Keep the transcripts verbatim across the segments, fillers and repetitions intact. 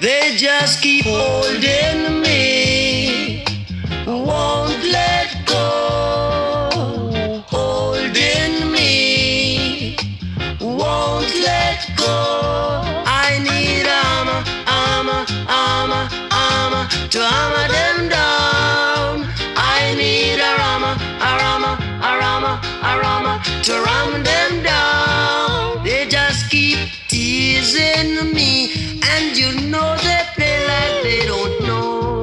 They just keep holding me, won't let go. Holding me, won't let go. I need armor, armor, armor, armor to armor them down. I need a armor, a armor, a armor, a armor to ram them down. They just keep teasing me, and you know they play like they don't know,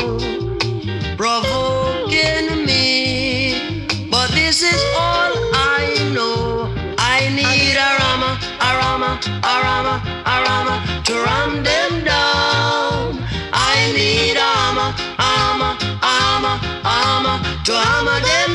provoking me. But this is all I know. I need a rama, a rama, a rama, a rama to ram them down. I need a armor, armor, armor, armor to armor them